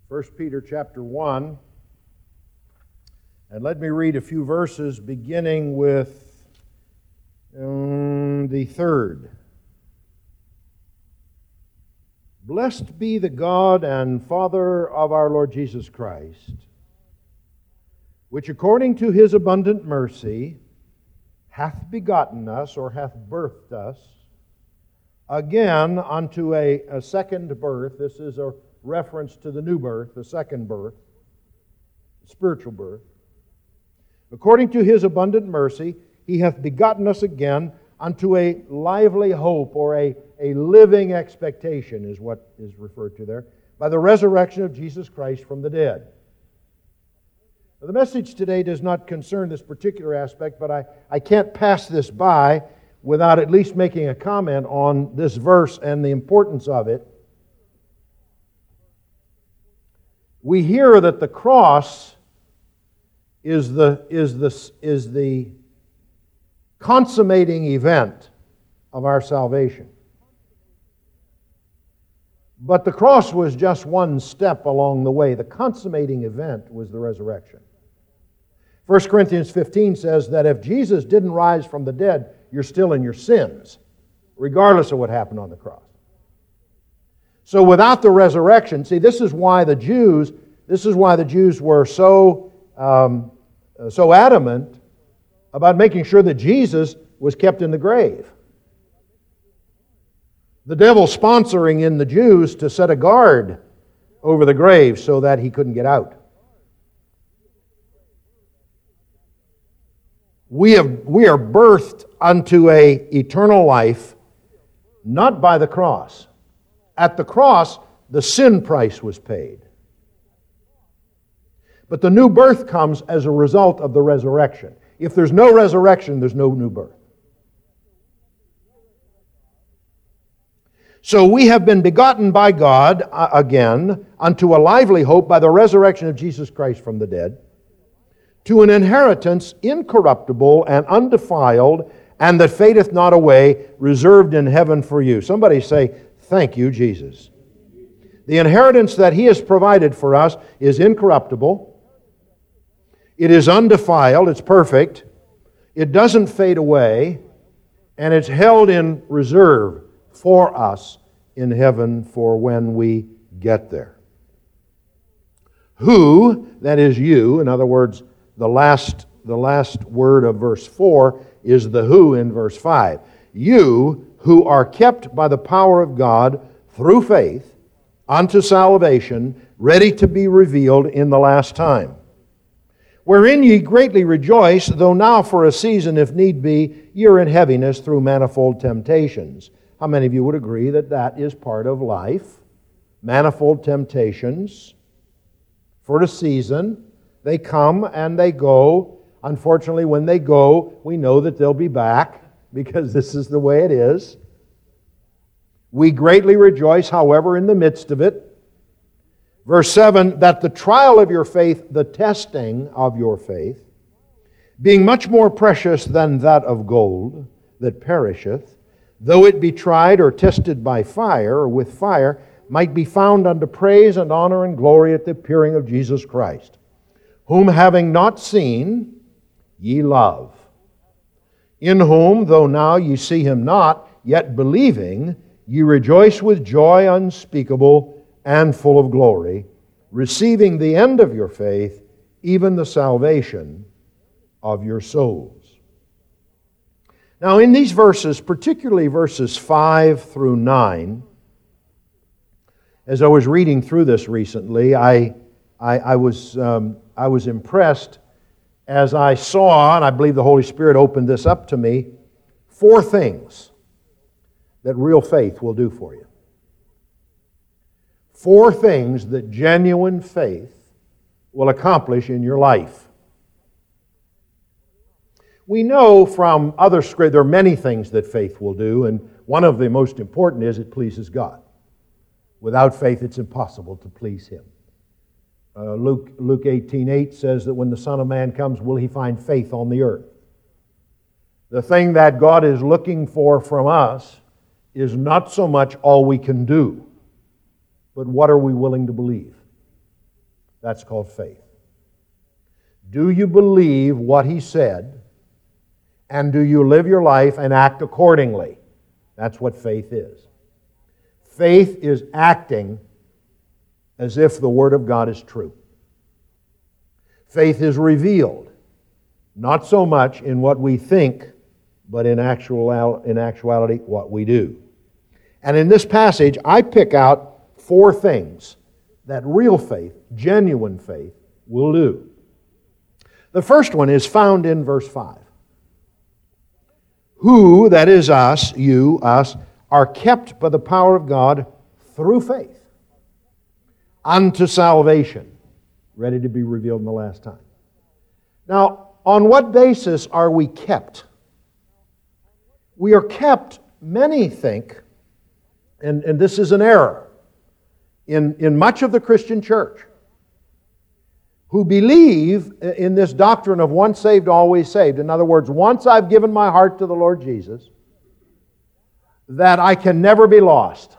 1 Peter chapter 1, and let me read a few verses beginning with the third. Blessed be the God and Father of our Lord Jesus Christ, which according to His abundant mercy hath begotten us, or hath birthed us, again unto a second birth. This is a reference to the new birth, the second birth, spiritual birth. According to His abundant mercy, He hath begotten us again unto a lively hope, or a living expectation is what is referred to there, by the resurrection of Jesus Christ from the dead. Now, the message today does not concern this particular aspect, but I can't pass this by without at least making a comment on this verse and the importance of it. We hear that the cross is the consummating event of our salvation. But the cross was just one step along the way. The consummating event was the resurrection. 1 Corinthians 15 says that if Jesus didn't rise from the dead, you're still in your sins, regardless of what happened on the cross. So without the resurrection, see, this is why the Jews were so adamant about making sure that Jesus was kept in the grave. The devil sponsoring in the Jews to set a guard over the grave so that he couldn't get out. We are birthed unto an eternal life, not by the cross. At the cross, the sin price was paid. But the new birth comes as a result of the resurrection. If there's no resurrection, there's no new birth. So we have been begotten by God again unto a lively hope by the resurrection of Jesus Christ from the dead, to an inheritance incorruptible and undefiled, and that fadeth not away, reserved in heaven for you. Somebody say, thank you, Jesus. The inheritance that He has provided for us is incorruptible. It is undefiled, it's perfect, it doesn't fade away, and it's held in reserve for us in heaven for when we get there. Who, that is you, in other words, the last word of verse 4 is the who in verse 5. You who are kept by the power of God through faith unto salvation, ready to be revealed in the last time. Wherein ye greatly rejoice, though now for a season, if need be, ye are in heaviness through manifold temptations. How many of you would agree that that is part of life? Manifold temptations for a season. They come and they go. Unfortunately, when they go, we know that they'll be back, because this is the way it is. We greatly rejoice, however, in the midst of it. Verse 7, that the trial of your faith, the testing of your faith, being much more precious than that of gold that perisheth, though it be tried or tested by fire or with fire, might be found unto praise and honor and glory at the appearing of Jesus Christ, whom having not seen, ye love, in whom, though now ye see Him not, yet believing, ye rejoice with joy unspeakable and full of glory, receiving the end of your faith, even the salvation of your souls. Now in these verses, particularly verses 5 through 9, as I was reading through this recently, I was impressed as I saw, and I believe the Holy Spirit opened this up to me, 4 things that real faith will do for you. 4 things that genuine faith will accomplish in your life. We know from other scripture, there are many things that faith will do, and one of the most important is it pleases God. Without faith, it's impossible to please Him. Luke 18:8 says that when the Son of Man comes, will He find faith on the earth? The thing that God is looking for from us is not so much all we can do, but what are we willing to believe? That's called faith. Do you believe what He said? And do you live your life and act accordingly? That's what faith is. Faith is acting as if the Word of God is true. Faith is revealed, not so much in what we think, but in actuality, what we do. And in this passage, I pick out 4 things that real faith, genuine faith, will do. The first one is found in verse 5. Who, that is us, you, us, are kept by the power of God through faith unto salvation, ready to be revealed in the last time. Now, on what basis are we kept? We are kept, many think, and this is an error in much of the Christian church, who believe in this doctrine of once saved, always saved. In other words, once I've given my heart to the Lord Jesus, that I can never be lost.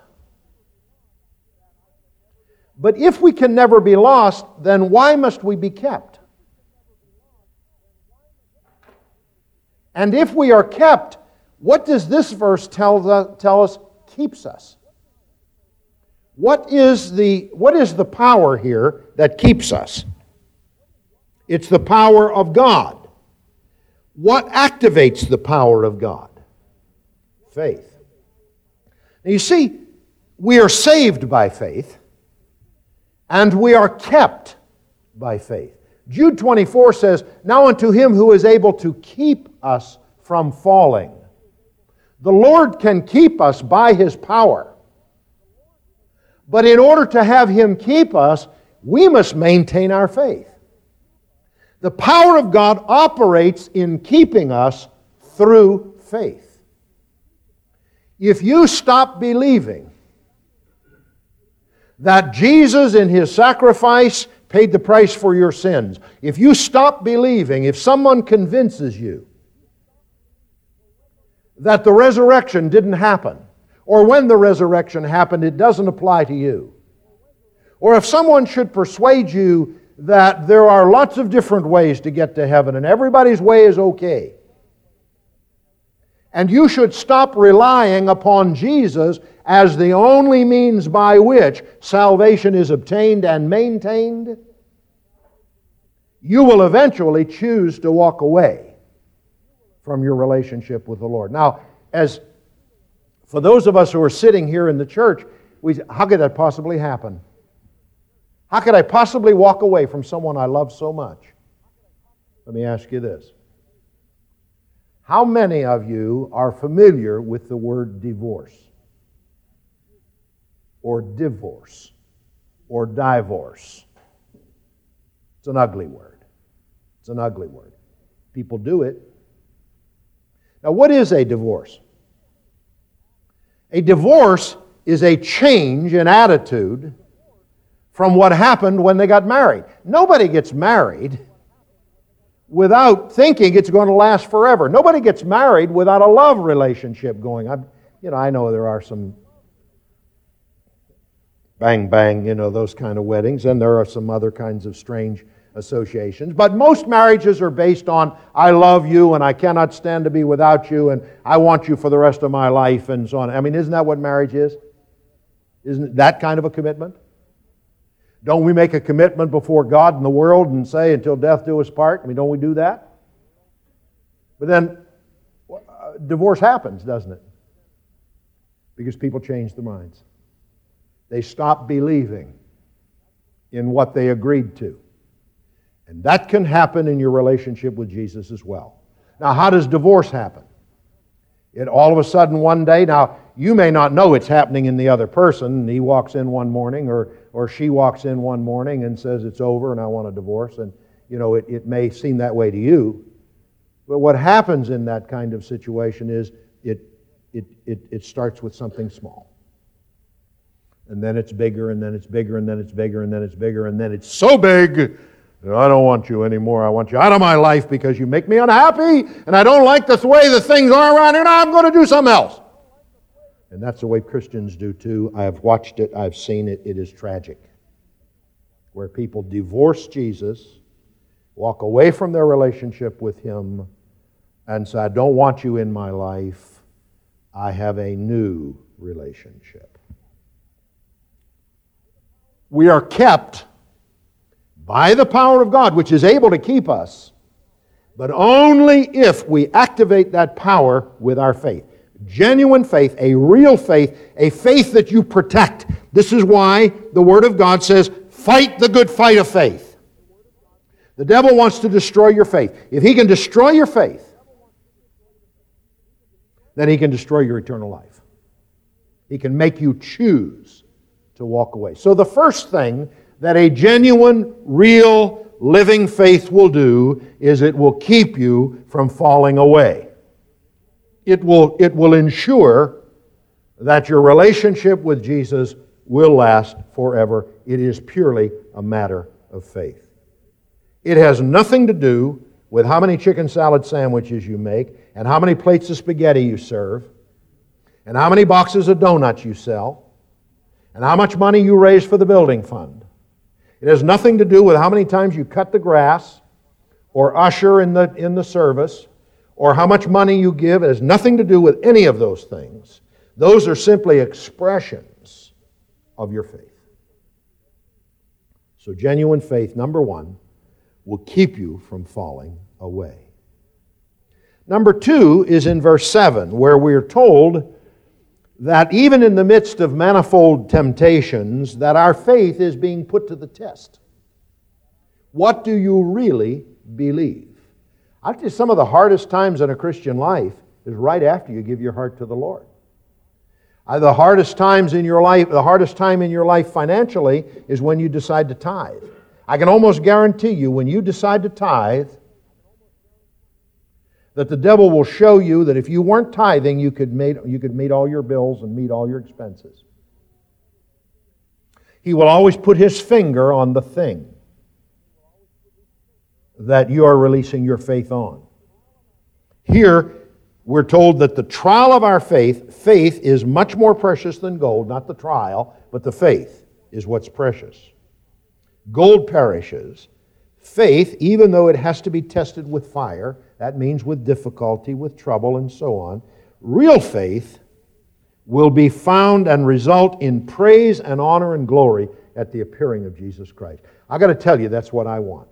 But if we can never be lost, then why must we be kept? And if we are kept, what does this verse tell us keeps us? What is the power here that keeps us? It's the power of God. What activates the power of God? Faith. Now you see, we are saved by faith, and we are kept by faith. Jude 24 says, "Now unto Him who is able to keep us from falling." The Lord can keep us by His power. But in order to have Him keep us, we must maintain our faith. The power of God operates in keeping us through faith. If you stop believing that Jesus in His sacrifice paid the price for your sins, if you stop believing, if someone convinces you that the resurrection didn't happen, or when the resurrection happened, it doesn't apply to you, or if someone should persuade you that there are lots of different ways to get to heaven and everybody's way is okay, and you should stop relying upon Jesus as the only means by which salvation is obtained and maintained, you will eventually choose to walk away from your relationship with the Lord. Now, as for those of us who are sitting here in the church, how could that possibly happen? How could I possibly walk away from someone I love so much? Let me ask you this. How many of you are familiar with the word divorce? Or divorce? Or divorce? It's an ugly word. It's an ugly word. People do it. Now, what is a divorce? A divorce is a change in attitude from what happened when they got married. Nobody gets married without thinking it's going to last forever. Nobody gets married without a love relationship going. I know there are some bang bang, those kind of weddings, and there are some other kinds of strange associations. But most marriages are based on, I love you and I cannot stand to be without you and I want you for the rest of my life and so on. I mean, isn't that what marriage is? Isn't it that kind of a commitment? Don't we make a commitment before God and the world and say, until death do us part? I mean, don't we do that? But then, divorce happens, doesn't it? Because people change their minds. They stop believing in what they agreed to. And that can happen in your relationship with Jesus as well. Now, how does divorce happen? It all of a sudden one day, now, you may not know it's happening in the other person, and he walks in one morning, or she walks in one morning and says it's over and I want a divorce, and it may seem that way to you. But what happens in that kind of situation is it starts with something small. And then it's bigger, and then it's bigger, and then it's bigger, and then it's bigger, and then it's so big, I don't want you anymore. I want you out of my life because you make me unhappy, and I don't like the way the things are around here, and I'm going to do something else. And that's the way Christians do too. I have watched it. I've seen it. It is tragic. where people divorce Jesus, walk away from their relationship with Him, and say, I don't want you in my life. I have a new relationship. We are kept by the power of God, which is able to keep us, but only if we activate that power with our faith. Genuine faith, a real faith, a faith that you protect. This is why the Word of God says, fight the good fight of faith. The devil wants to destroy your faith. If he can destroy your faith, then he can destroy your eternal life. He can make you choose to walk away. So the first thing that a genuine, real, living faith will do is it will keep you from falling away. It will ensure that your relationship with Jesus will last forever. It is purely a matter of faith. It has nothing to do with how many chicken salad sandwiches you make and how many plates of spaghetti you serve and how many boxes of donuts you sell and how much money you raise for the building fund. It has nothing to do with how many times you cut the grass or usher in the service or how much money you give. It has nothing to do with any of those things. Those are simply expressions of your faith. So genuine faith, number one, will keep you from falling away. Number two is in verse 7, where we are told that even in the midst of manifold temptations, that our faith is being put to the test. What do you really believe? I tell you, some of the hardest times in a Christian life is right after you give your heart to the Lord. The hardest times in your life, the hardest time in your life financially is when you decide to tithe. I can almost guarantee you, when you decide to tithe, that the devil will show you that if you weren't tithing, you could meet all your bills and meet all your expenses. He will always put his finger on the thing that you are releasing your faith on. Here, we're told that the trial of our faith is much more precious than gold, not the trial, but the faith is what's precious. Gold perishes. Faith, even though it has to be tested with fire, that means with difficulty, with trouble, and so on, real faith will be found and result in praise and honor and glory at the appearing of Jesus Christ. I've got to tell you, that's what I want.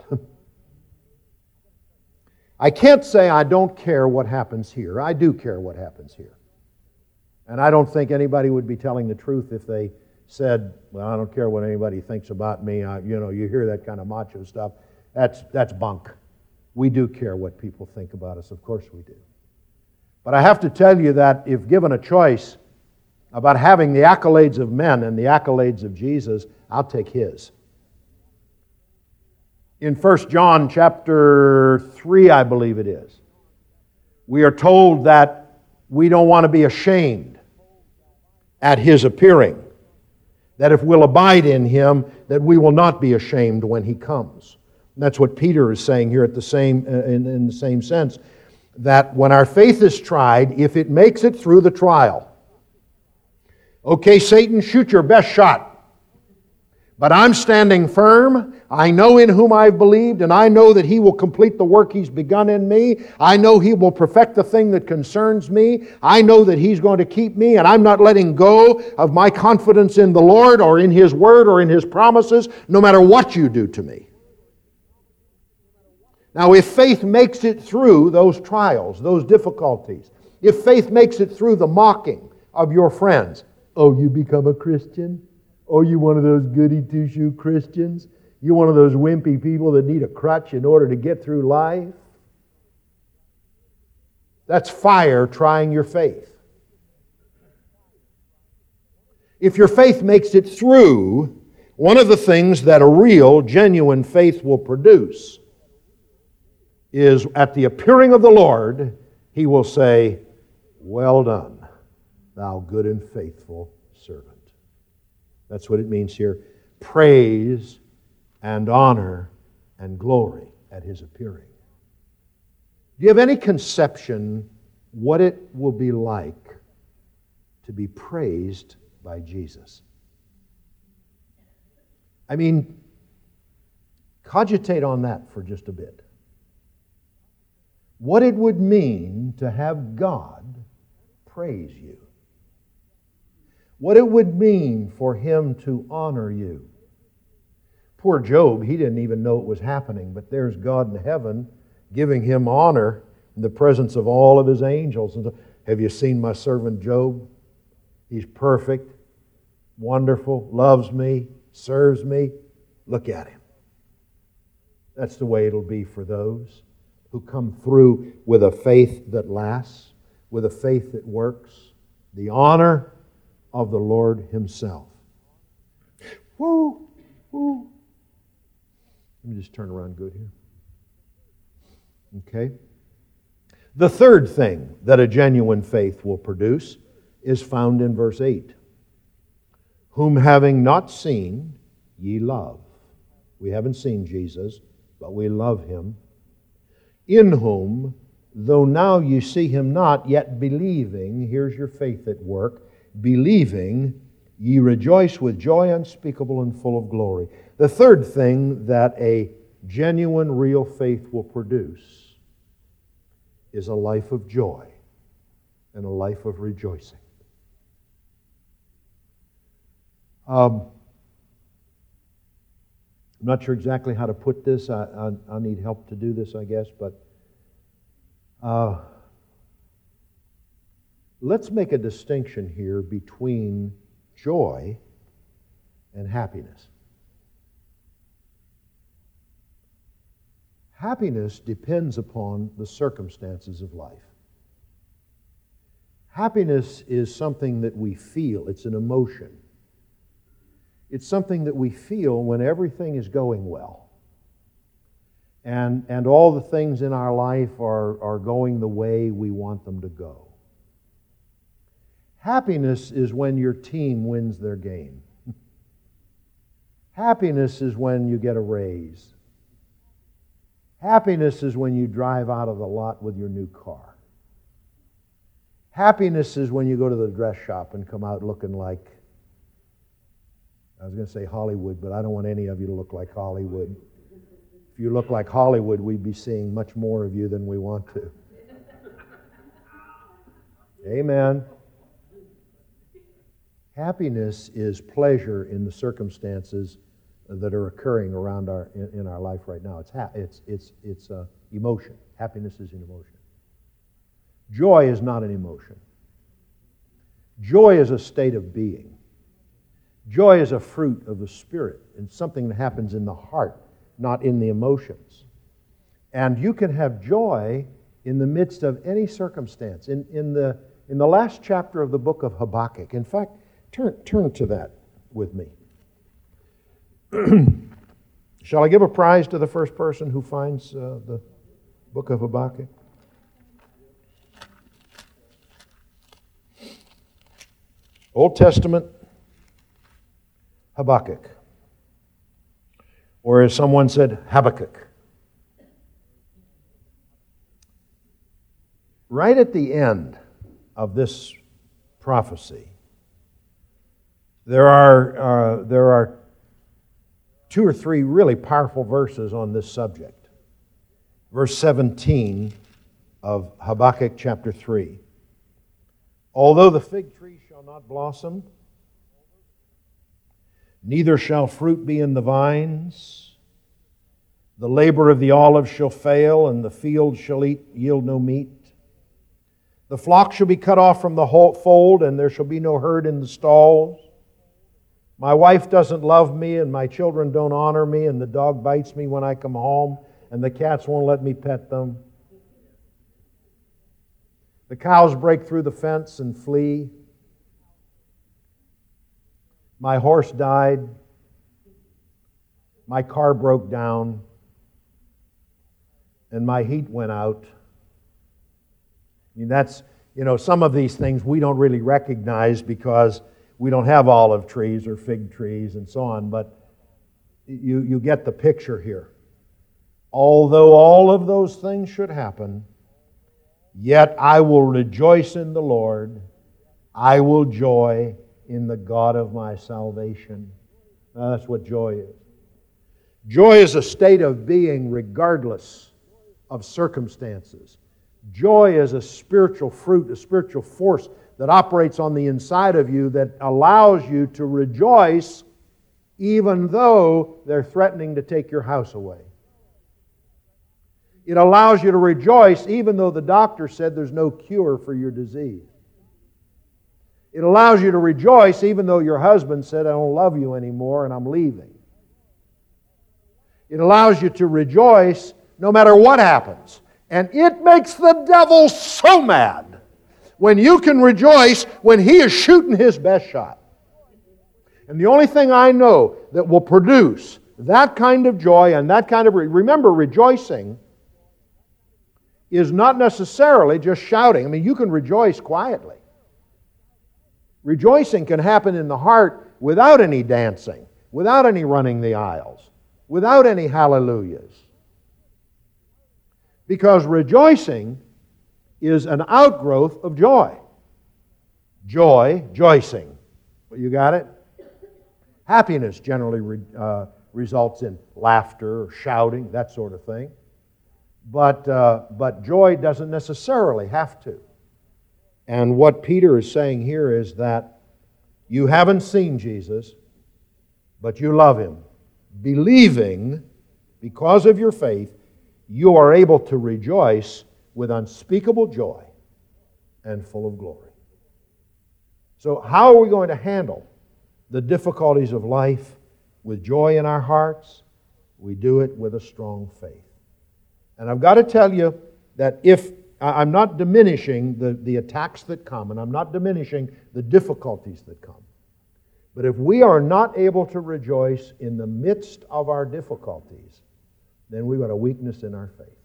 I can't say I don't care what happens here. I do care what happens here. And I don't think anybody would be telling the truth if they said, well, I don't care what anybody thinks about me. You hear that kind of macho stuff. That's bunk. We do care what people think about us. Of course we do. But I have to tell you that if given a choice about having the accolades of men and the accolades of Jesus, I'll take His. In 1 John chapter 3, I believe it is, we are told that we don't want to be ashamed at His appearing. That if we'll abide in Him, that we will not be ashamed when He comes. And that's what Peter is saying here at the same in the same sense. That when our faith is tried, if it makes it through the trial, okay, Satan, shoot your best shot. But I'm standing firm. I know in whom I've believed, and I know that He will complete the work He's begun in me. I know He will perfect the thing that concerns me. I know that He's going to keep me, and I'm not letting go of my confidence in the Lord or in His Word or in His promises, no matter what you do to me. Now, if faith makes it through those trials, those difficulties, if faith makes it through the mocking of your friends, oh, you become a Christian? Oh, you one of those goody two-shoe Christians? You one of those wimpy people that need a crutch in order to get through life? That's fire trying your faith. If your faith makes it through, one of the things that a real, genuine faith will produce is at the appearing of the Lord, He will say, well done, thou good and faithful servant. That's what it means here. Praise and honor and glory at His appearing. Do you have any conception what it will be like to be praised by Jesus? I mean, Cogitate on that for just a bit. What it would mean to have God praise you. What it would mean for Him to honor you. Poor Job, he didn't even know it was happening, but there's God in heaven giving him honor in the presence of all of His angels. And have you seen my servant Job? He's perfect, wonderful, loves me, serves me. Look at him. That's the way it'll be for those who come through with a faith that lasts, with a faith that works, the honor of the Lord Himself. Woo! Woo! Let me just turn around good here. Okay? The third thing that a genuine faith will produce is found in verse 8. Whom having not seen, ye love. We haven't seen Jesus, but we love Him. In whom, though now you see Him not, yet believing, here's your faith at work, believing, ye rejoice with joy unspeakable and full of glory. The third thing that a genuine, real faith will produce is a life of joy and a life of rejoicing. I'm not sure exactly how to put this. I need help to do this, I guess, but let's make a distinction here between joy and happiness. Happiness depends upon the circumstances of life. Happiness is something that we feel. It's an emotion. It's something that we feel when everything is going well. And all the things in our life are going the way we want them to go. Happiness is when your team wins their game. Happiness is when you get a raise. Happiness is when you drive out of the lot with your new car. Happiness is when you go to the dress shop and come out looking like, I was going to say Hollywood, but I don't want any of you to look like Hollywood. If you look like Hollywood, we'd be seeing much more of you than we want to. Amen. Happiness is pleasure in the circumstances that are occurring around in our life right now. It's emotion. Happiness is an emotion. Joy is not an emotion. Joy is a state of being. Joy is a fruit of the Spirit and something that happens in the heart, not in the emotions. And you can have joy in the midst of any circumstance. In the last chapter of the book of Habakkuk, in fact, turn to that with me. Shall I give a prize to the first person who finds the book of Habakkuk? Old Testament Habakkuk. Or as someone said, Habakkuk. Right at the end of this prophecy, there are two or three really powerful verses on this subject. Verse 17 of Habakkuk chapter 3. Although the fig tree shall not blossom, neither shall fruit be in the vines, the labor of the olive shall fail, and the field shall yield no meat. The flock shall be cut off from the fold, and there shall be no herd in the stalls. My wife doesn't love me, and my children don't honor me, and the dog bites me when I come home, and the cats won't let me pet them. The cows break through the fence and flee. My horse died. My car broke down. And my heat went out. I mean, that's, some of these things we don't really recognize because we don't have olive trees or fig trees and so on, but you get the picture here. Although all of those things should happen, yet I will rejoice in the Lord. I will joy in the God of my salvation. That's what joy is. Joy is a state of being regardless of circumstances. Joy is a spiritual fruit, a spiritual force that operates on the inside of you that allows you to rejoice even though they're threatening to take your house away. It allows you to rejoice even though the doctor said there's no cure for your disease. It allows you to rejoice even though your husband said, I don't love you anymore and I'm leaving. It allows you to rejoice no matter what happens. And it makes the devil so mad when you can rejoice when he is shooting his best shot. And the only thing I know that will produce that kind of joy and that kind of... Remember, rejoicing is not necessarily just shouting. I mean, you can rejoice quietly. Rejoicing can happen in the heart without any dancing, without any running the aisles, without any hallelujahs. Because rejoicing is an outgrowth of joy. Joicing. You got it? Happiness generally results in laughter or shouting, that sort of thing. But joy doesn't necessarily have to. And what Peter is saying here is that you haven't seen Jesus, but you love Him. Believing, because of your faith, you are able to rejoice with unspeakable joy and full of glory. So how are we going to handle the difficulties of life with joy in our hearts? We do it with a strong faith. And I've got to tell you that if I'm not diminishing the attacks that come, and I'm not diminishing the difficulties that come, but if we are not able to rejoice in the midst of our difficulties, then we've got a weakness in our faith.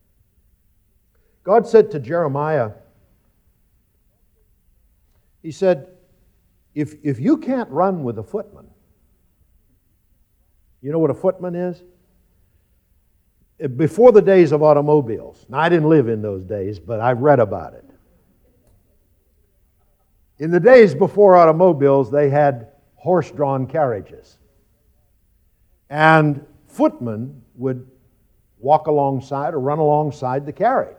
God said to Jeremiah, He said, if you can't run with a footman, you know what a footman is? Before the days of automobiles. Now, I didn't live in those days, but I've read about it. In the days before automobiles, they had horse-drawn carriages. And footmen would walk alongside or run alongside the carriage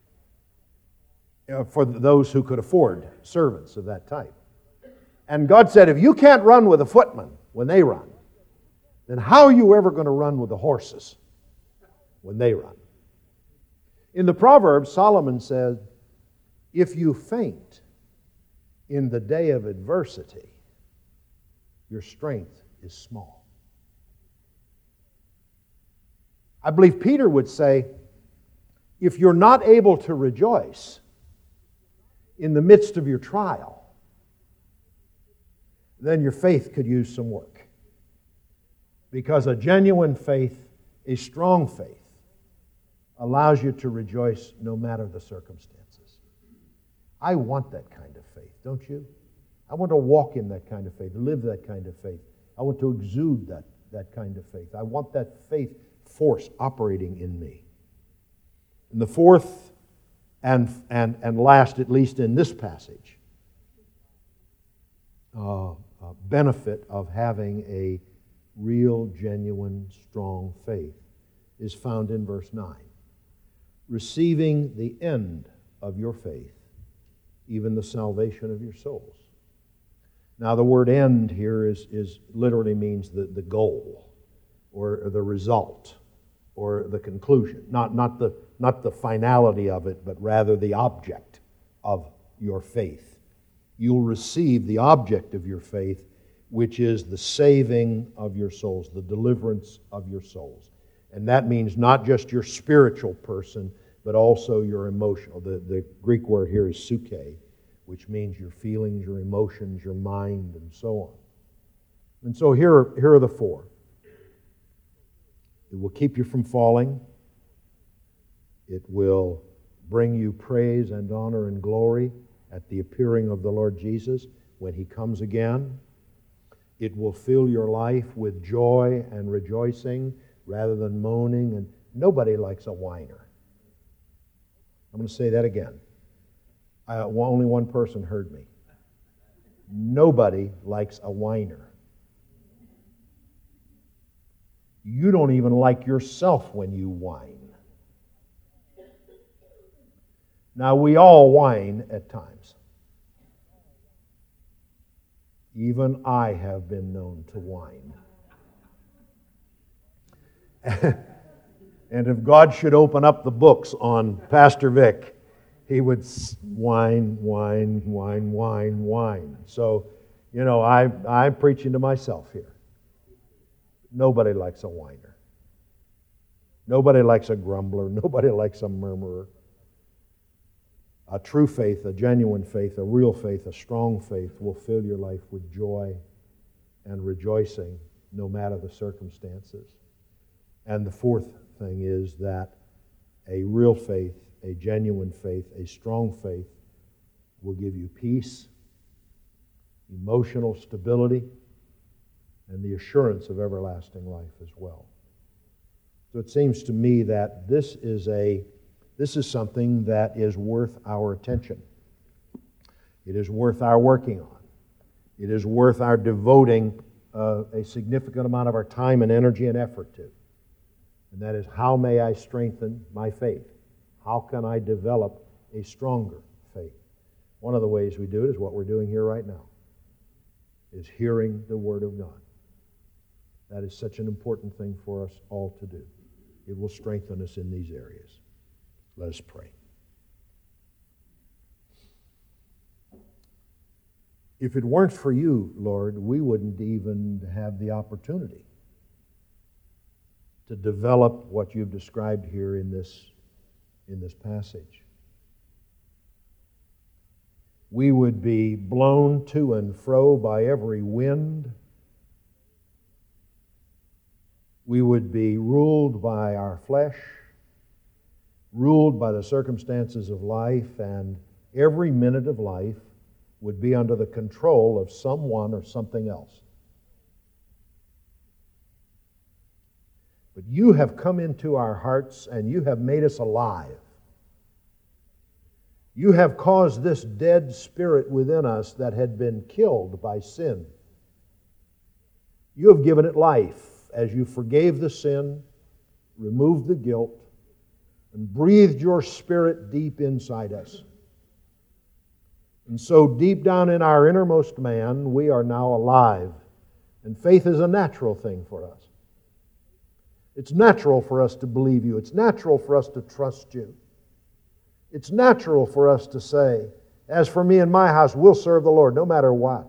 for those who could afford servants of that type. And God said, if you can't run with a footman when they run, then how are you ever going to run with the horses when they run? In the Proverbs, Solomon said, if you faint in the day of adversity, your strength is small. I believe Peter would say, if you're not able to rejoice in the midst of your trial, then your faith could use some work. Because a genuine faith, a strong faith, allows you to rejoice no matter the circumstances. I want that kind of faith, don't you? I want to walk in that kind of faith, live that kind of faith. I want to exude that kind of faith. I want that faith force operating in me. And the fourth and last, at least in this passage, benefit of having a real, genuine, strong faith is found in verse 9. Receiving the end of your faith, even the salvation of your souls. Now the word end here is literally means the goal, or the result, or the conclusion. Not the finality of it, but rather the object of your faith. You'll receive the object of your faith, which is the saving of your souls, the deliverance of your souls. And that means not just your spiritual person, but also your emotional. The Greek word here is psyche, which means your feelings, your emotions, your mind, and so on. And so here are the four. It will keep you from falling. It will bring you praise and honor and glory at the appearing of the Lord Jesus when He comes again. It will fill your life with joy and rejoicing rather than moaning. And nobody likes a whiner. I'm going to say that again. Only one person heard me. Nobody likes a whiner. You don't even like yourself when you whine. Now, we all whine at times. Even I have been known to whine. And if God should open up the books on Pastor Vic, he would whine, whine, whine, whine, whine. So, I'm preaching to myself here. Nobody likes a whiner. Nobody likes a grumbler. Nobody likes a murmurer. A true faith, a genuine faith, a real faith, a strong faith will fill your life with joy and rejoicing no matter the circumstances. And the fourth thing is that a real faith, a genuine faith, a strong faith will give you peace, emotional stability, and the assurance of everlasting life as well. So it seems to me that this is something that is worth our attention. It is worth our working on. It is worth our devoting a significant amount of our time and energy and effort to. And that is, how may I strengthen my faith? How can I develop a stronger faith? One of the ways we do it is what we're doing here right now, is hearing the Word of God. That is such an important thing for us all to do. It will strengthen us in these areas. Let us pray. If it weren't for you, Lord, we wouldn't even have the opportunity to develop what you've described here in this passage. We would be blown to and fro by every wind. We would be ruled by our flesh, ruled by the circumstances of life, and every minute of life would be under the control of someone or something else. But you have come into our hearts and you have made us alive. You have caused this dead spirit within us that had been killed by sin. You have given it life as you forgave the sin, removed the guilt, and breathed your Spirit deep inside us. And so deep down in our innermost man, we are now alive. And faith is a natural thing for us. It's natural for us to believe you. It's natural for us to trust you. It's natural for us to say, as for me and my house, we'll serve the Lord no matter what.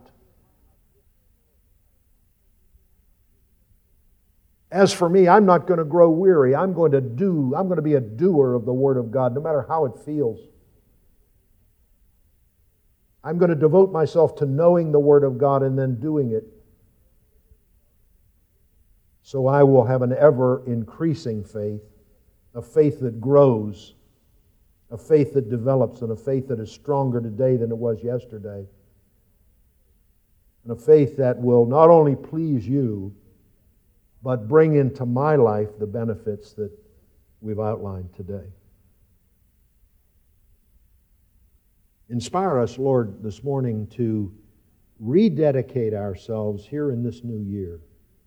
As for me, I'm not going to grow weary. I'm going to be a doer of the Word of God, no matter how it feels. I'm going to devote myself to knowing the Word of God and then doing it. So I will have an ever-increasing faith, a faith that grows, a faith that develops, and a faith that is stronger today than it was yesterday. And a faith that will not only please you, but bring into my life the benefits that we've outlined today. Inspire us, Lord, this morning to rededicate ourselves here in this new year,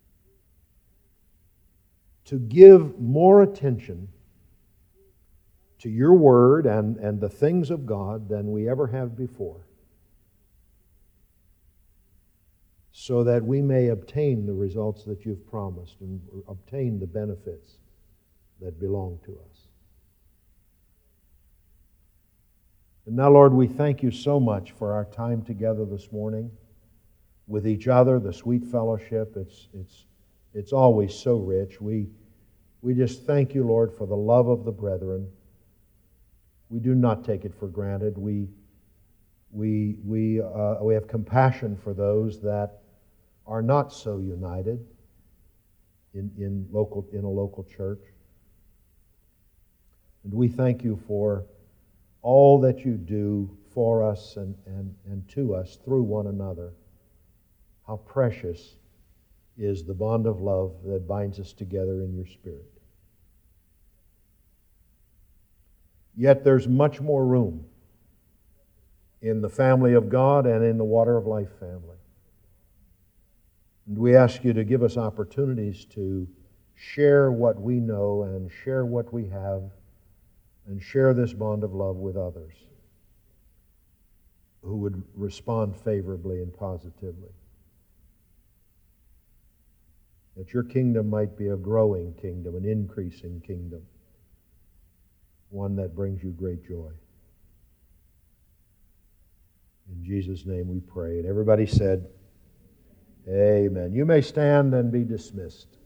to give more attention to your Word and the things of God than we ever have before, so that we may obtain the results that you've promised and obtain the benefits that belong to us. And now, Lord, we thank you so much for our time together this morning with each other, the sweet fellowship. It's always so rich. We just thank you, Lord, for the love of the brethren. We do not take it for granted. We have compassion for those that are not so united in a local church. And we thank you for all that you do for us and to us through one another. How precious is the bond of love that binds us together in your Spirit. Yet there's much more room in the family of God and in the Water of Life family. And we ask you to give us opportunities to share what we know and share what we have and share this bond of love with others who would respond favorably and positively. That your kingdom might be a growing kingdom, an increasing kingdom, one that brings you great joy. In Jesus' name we pray. And everybody said, Amen. You may stand and be dismissed.